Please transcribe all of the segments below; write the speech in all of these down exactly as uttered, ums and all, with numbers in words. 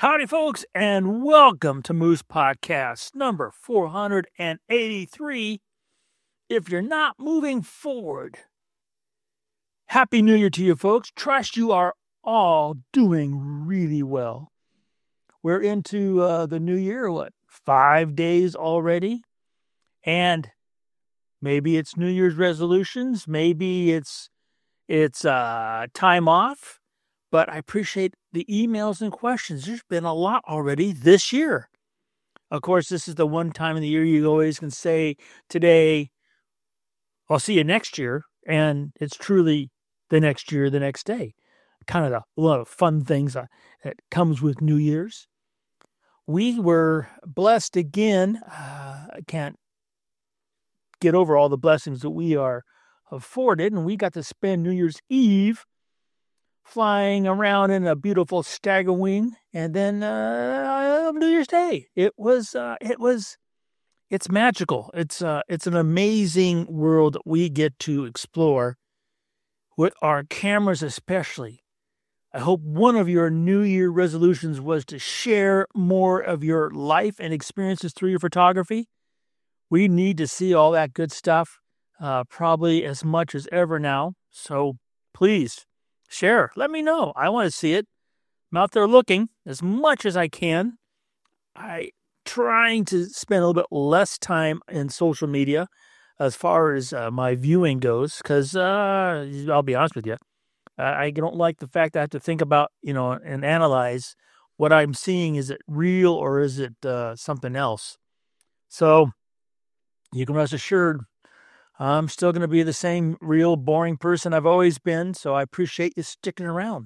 Howdy, folks, and welcome to Moose Podcast number four hundred eighty-three. If you're not moving forward, Happy New Year to you, folks. Trust you are all doing really well. We're into uh, the new year, what, five days already? And maybe it's New Year's resolutions, maybe it's it's uh, time off. But I appreciate the emails and questions. There's been a lot already this year. Of course, this is the one time of the year you always can say today, I'll see you next year. And it's truly the next year, the next day. Kind of a lot of fun things that comes with New Year's. We were blessed again. Uh, I can't get over all the blessings that we are afforded. And we got to spend New Year's Eve flying around in a beautiful stagger wing, and then uh, New Year's Day. It was, uh, it was, it's magical. It's, uh, it's an amazing world that we get to explore with our cameras, especially. I hope one of your New Year resolutions was to share more of your life and experiences through your photography. We need to see all that good stuff, uh, probably as much as ever now. So please, share. Let me know. I want to see it. I'm out there looking as much as I can. I trying to spend a little bit less time in social media as far as uh, my viewing goes, because uh, I'll be honest with you, I don't like the fact that I have to think about, you know, and analyze what I'm seeing. Is it real or is it uh, something else? So you can rest assured, I'm still going to be the same real boring person I've always been, so I appreciate you sticking around.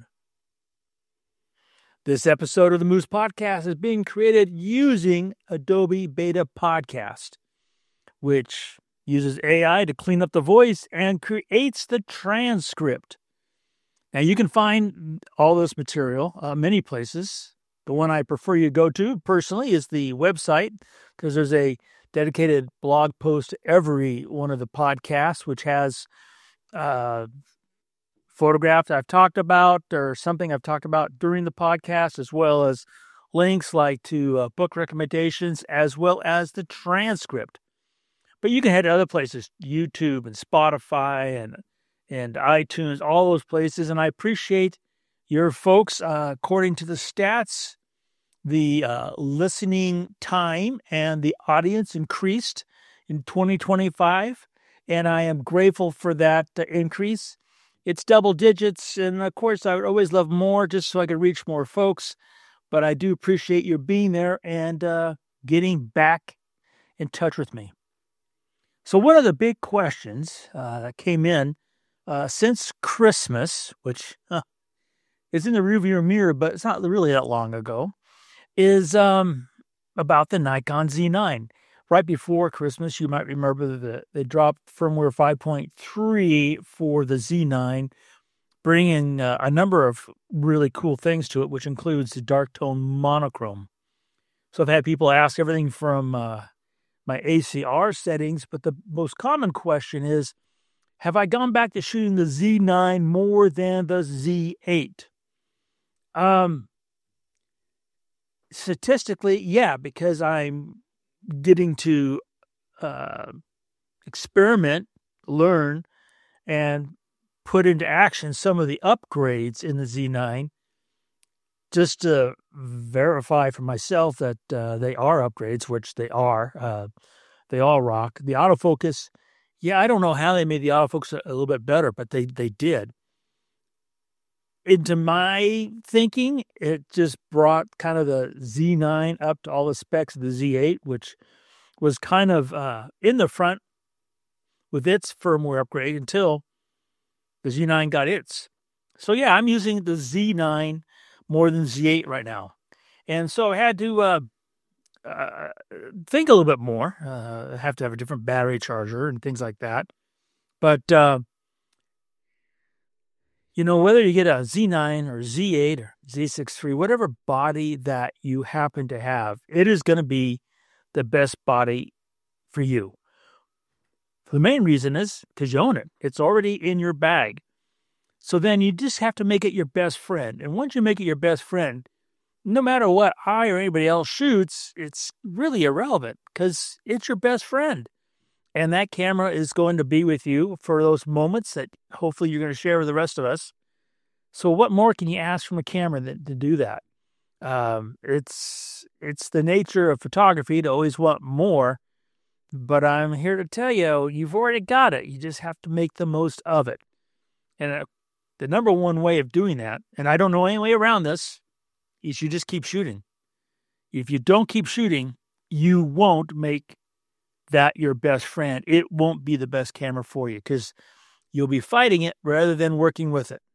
This episode of the Moose Podcast is being created using Adobe Beta Podcast, which uses A I to clean up the voice and creates the transcript. Now, you can find all this material uh, many places. The one I prefer you go to, personally, is the website, because there's a dedicated blog post to every one of the podcasts, which has uh, photographs I've talked about or something I've talked about during the podcast, as well as links like to uh, book recommendations, as well as the transcript. But you can head to other places, YouTube and Spotify and and iTunes, all those places. And I appreciate your folks. Uh, according to the stats, the uh, listening time and the audience increased in twenty twenty-five, and I am grateful for that uh, increase. It's double digits, and of course, I would always love more just so I could reach more folks, but I do appreciate your being there and uh, getting back in touch with me. So one of the big questions uh, that came in uh, since Christmas, which uh, is in the rearview mirror, but it's not really that long ago, is um, about the Nikon Z nine. Right before Christmas, you might remember that they dropped firmware five point three for the Z nine, bringing uh, a number of really cool things to it, which includes the dark tone monochrome. So I've had people ask everything from uh, my A C R settings, but the most common question is, have I gone back to shooting the Z nine more than the Z eight? Um... Statistically, yeah, because I'm getting to uh, experiment, learn, and put into action some of the upgrades in the Z nine just to verify for myself that uh, they are upgrades, which they are. Uh, they all rock. The autofocus, yeah, I don't know how they made the autofocus a, a little bit better, but they, they did. Into my thinking, it just brought kind of the Z nine up to all the specs of the Z eight, which was kind of uh, in the front with its firmware upgrade until the Z nine got its. So yeah, I'm using the Z nine more than Z eight right now. And so I had to uh, uh, think a little bit more. Uh, I have to have a different battery charger and things like that. But uh, you know, whether you get a Z nine or Z eight or Z six three, whatever body that you happen to have, it is going to be the best body for you. The main reason is because you own it. It's already in your bag. So then you just have to make it your best friend. And once you make it your best friend, no matter what I or anybody else shoots, it's really irrelevant because it's your best friend. And that camera is going to be with you for those moments that hopefully you're going to share with the rest of us. So what more can you ask from a camera than to do that? Um, it's it's the nature of photography to always want more, but I'm here to tell you, you've already got it. You just have to make the most of it. And uh, the number one way of doing that, and I don't know any way around this, is you just keep shooting. If you don't keep shooting, you won't make that your best friend. It won't be the best camera for you because you'll be fighting it rather than working with it.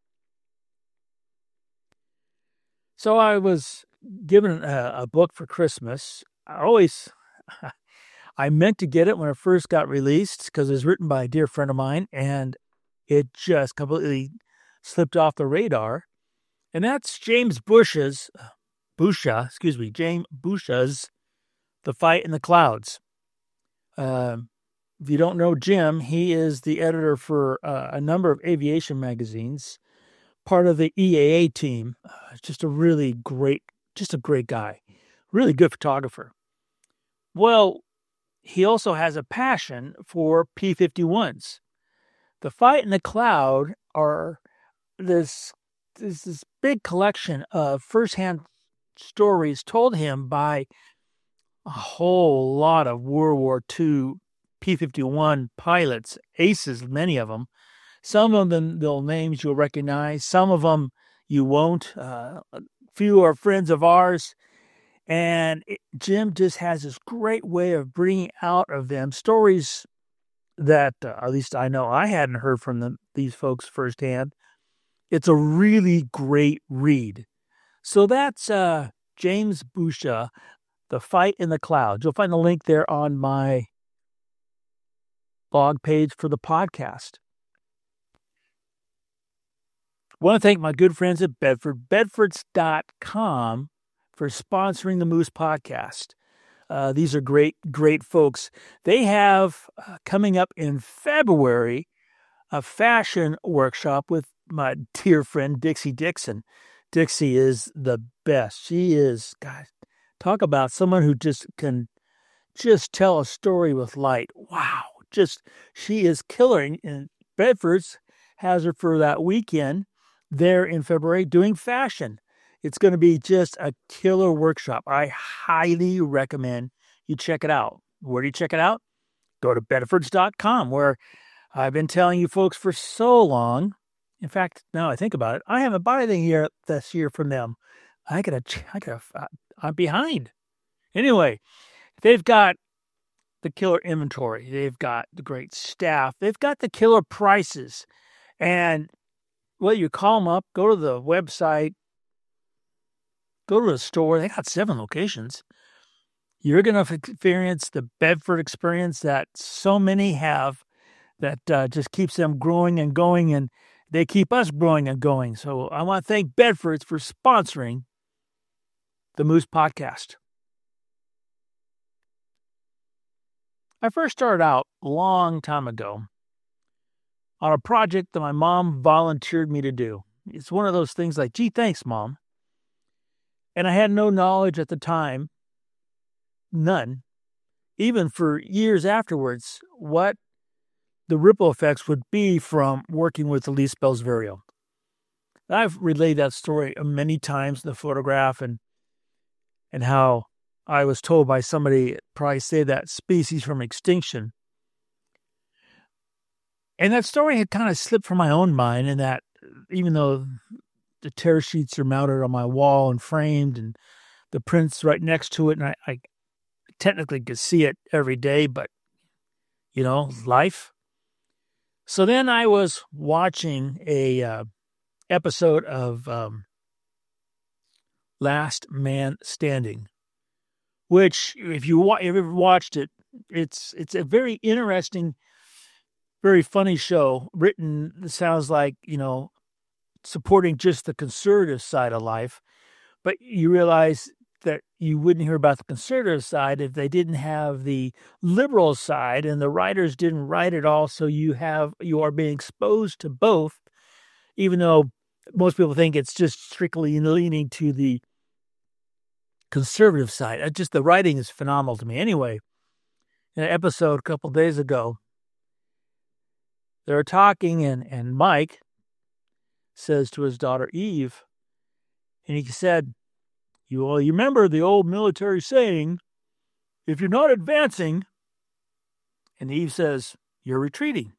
So I was given a, a book for Christmas. I always, I meant to get it when it first got released because it was written by a dear friend of mine, and it just completely slipped off the radar. And that's James Bush's, Busha, excuse me, James Busha's The Fight in the Clouds. Uh, if you don't know Jim, he is the editor for uh, a number of aviation magazines, part of the E A A team. Uh, just a really great, just a great guy, really good photographer. Well, he also has a passion for P fifty-ones. The Fight in the Cloud are this, this, this big collection of firsthand stories told him by a whole lot of World War Two P fifty-one pilots, aces, many of them. Some of them, they'll names you'll recognize. Some of them you won't. Uh, a few are friends of ours. And it, Jim just has this great way of bringing out of them stories that, uh, at least I know I hadn't heard from them, these folks firsthand. It's a really great read. So that's uh, James Busha, The Fight in the Clouds. You'll find the link there on my blog page for the podcast. I want to thank my good friends at Bedford, bedfords dot com, for sponsoring the Moose Podcast. Uh, these are great, great folks. They have, uh, coming up in February, a fashion workshop with my dear friend Dixie Dixon. Dixie is the best. She is, God, talk about someone who just can just tell a story with light. Wow. Just, she is killer. And Bedford's has her for that weekend there in February doing fashion. It's going to be just a killer workshop. I highly recommend you check it out. Where do you check it out? Go to bedfords dot com, where I've been telling you folks for so long. In fact, now I think about it, I haven't bought anything here this year from them. I gotta, I gotta, I'm behind. Anyway, they've got the killer inventory. They've got the great staff. They've got the killer prices. And well, you call them up, go to the website, go to the store. They got seven locations. You're going to experience the Bedford experience that so many have, that uh, just keeps them growing and going, and they keep us growing and going. So I want to thank Bedford's for sponsoring the Moose Podcast. I first started out a long time ago on a project that my mom volunteered me to do. It's one of those things like, gee, thanks, Mom. And I had no knowledge at the time, none, even for years afterwards, what the ripple effects would be from working with Elise Belzverio. I've relayed that story many times in the photograph, and and how I was told by somebody, probably say that species from extinction. And that story had kind of slipped from my own mind, in that even though the tear sheets are mounted on my wall and framed, and the print's right next to it, and I, I technically could see it every day, but, you know, life. So then I was watching a uh, episode of um, Last Man Standing, which, if you wa- if you've ever watched it, it's it's a very interesting, very funny show. Written, sounds like, you know, supporting just the conservative side of life, but you realize that you wouldn't hear about the conservative side if they didn't have the liberal side, and the writers didn't write it all. So you have, you are being exposed to both, even though most people think it's just strictly leaning to the conservative side. Uh, Just the writing is phenomenal to me. Anyway, in an episode a couple days ago, they were talking, and, and Mike says to his daughter Eve, and he said, "You well, you remember the old military saying, if you're not advancing," and Eve says, "you're retreating."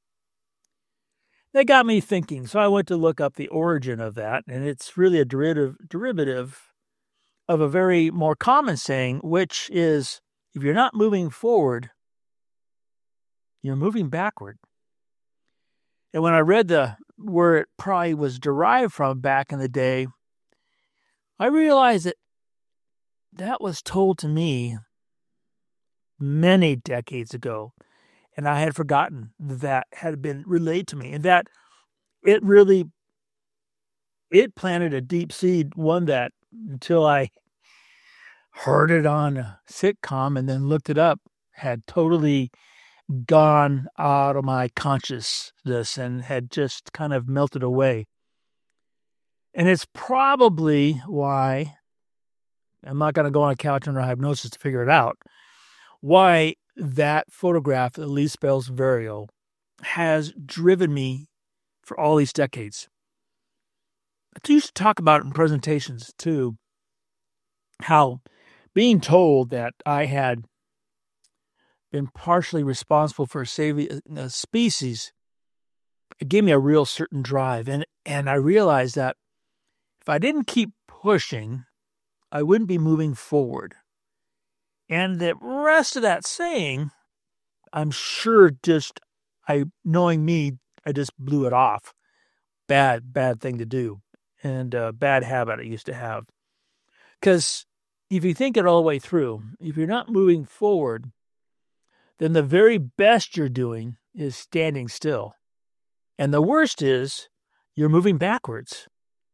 That got me thinking, so I went to look up the origin of that, and it's really a derivative derivative of a very more common saying, which is, if you're not moving forward, you're moving backward. And when I read the where it probably was derived from back in the day, I realized that that was told to me many decades ago, and I had forgotten that had been relayed to me, and that it really, it planted a deep seed, one that until I heard it on a sitcom and then looked it up, had totally gone out of my consciousness and had just kind of melted away. And it's probably why, I'm not going to go on a couch under hypnosis to figure it out, why that photograph of Lee Spells Vario has driven me for all these decades. I used to talk about it in presentations too, how being told that I had been partially responsible for saving a species, it gave me a real certain drive. And, and I realized that if I didn't keep pushing, I wouldn't be moving forward. And the rest of that saying, I'm sure just, I knowing me, I just blew it off. Bad, bad thing to do. And a bad habit I used to have. Because if you think it all the way through, if you're not moving forward, then the very best you're doing is standing still. And the worst is you're moving backwards.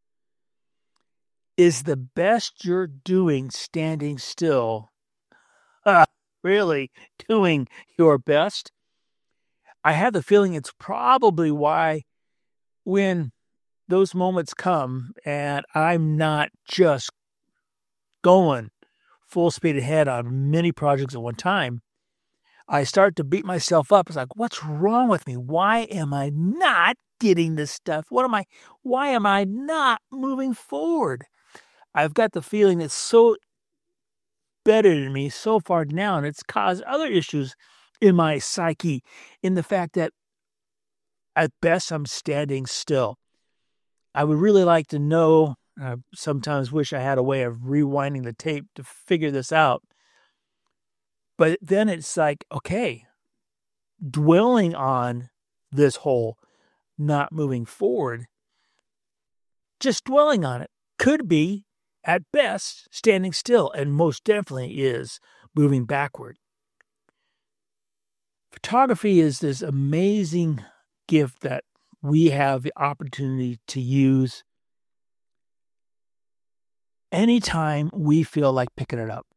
Is the best you're doing standing still uh, really doing your best? I have the feeling it's probably why when those moments come and I'm not just going full speed ahead on many projects at one time, I start to beat myself up. It's like, what's wrong with me? Why am I not getting this stuff? What am I, why am I not moving forward? I've got the feeling it's so better than me so far now, and it's caused other issues in my psyche, in the fact that at best I'm standing still. I would really like to know, I sometimes wish I had a way of rewinding the tape to figure this out. But then it's like, okay, dwelling on this whole not moving forward, just dwelling on it could be, at best, standing still, and most definitely is moving backward. Photography is this amazing gift that we have the opportunity to use anytime we feel like picking it up.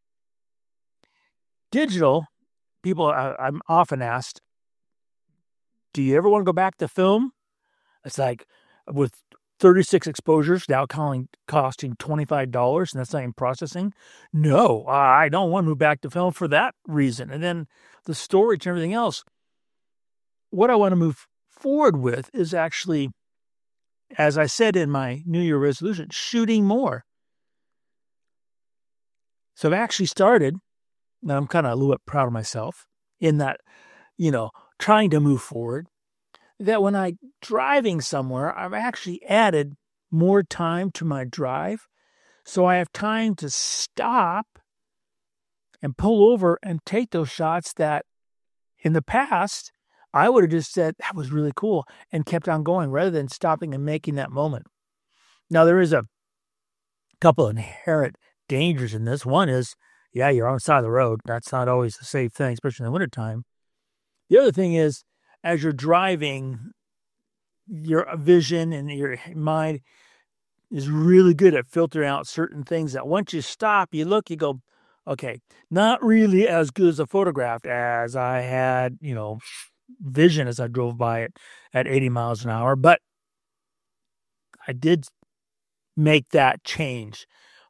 Digital, people, I, I'm often asked, do you ever want to go back to film? It's like, with thirty-six exposures now calling, costing twenty-five dollars, and that's not even processing. No, I don't want to move back to film for that reason. And then the storage and everything else. What I want to move forward with is actually, as I said in my New Year resolution, shooting more. So I've actually started, and I'm kind of a little bit proud of myself in that, you know, trying to move forward, that when I'm driving somewhere, I've actually added more time to my drive. So I have time to stop and pull over and take those shots that in the past, I would have just said, that was really cool, and kept on going rather than stopping and making that moment. Now, there is a couple of inherent dangers in this. One is, yeah, you're on the side of the road. That's not always a safe thing, especially in the wintertime. The other thing is, as you're driving, your vision and your mind is really good at filtering out certain things that once you stop, you look, you go, okay, not really as good as a photograph as I had, you know, vision as I drove by it at eighty miles an hour, but I did make that change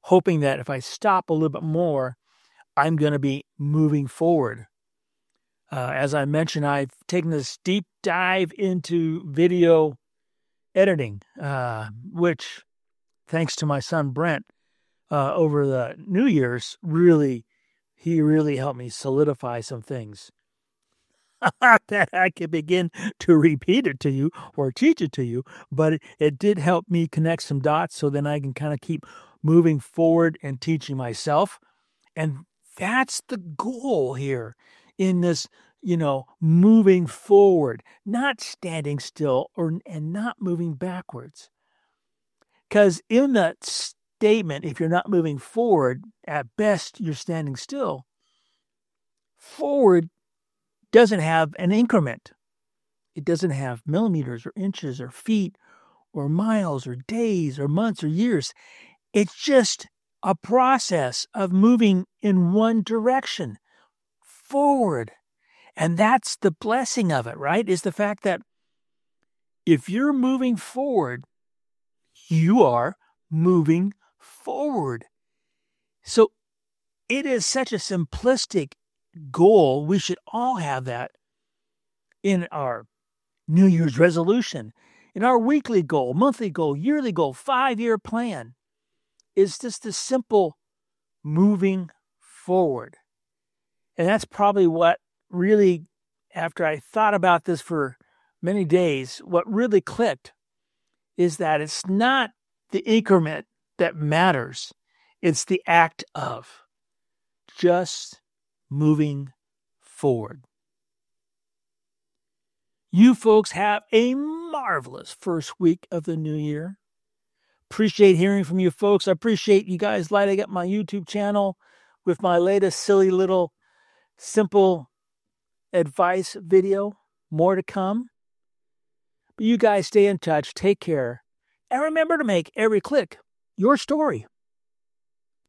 hoping that if I stop a little bit more, I'm going to be moving forward. Uh, as I mentioned, I've taken this deep dive into video editing, uh, which, thanks to my son Brent, uh, over the New Year's, really, he really helped me solidify some things that I can begin to repeat it to you or teach it to you, but it, it did help me connect some dots so then I can kind of keep moving forward and teaching myself. And that's the goal here in this, you know, moving forward, not standing still or and not moving backwards. Because in that statement, if you're not moving forward, at best you're standing still. Forward doesn't have an increment. It doesn't have millimeters or inches or feet or miles or days or months or years. It's just a process of moving in one direction, forward. And that's the blessing of it, right? Is the fact that if you're moving forward, you are moving forward. So it is such a simplistic goal. We should all have that in our New Year's resolution, in our weekly goal, monthly goal, yearly goal, five-year plan. Is just the simple moving forward. And that's probably what really, after I thought about this for many days, what really clicked is that it's not the increment that matters. It's the act of just moving forward. You folks have a marvelous first week of the new year. Appreciate hearing from you folks. I appreciate you guys lighting up my YouTube channel with my latest silly little simple advice video. More to come. But you guys stay in touch. Take care. And remember to make every click your story.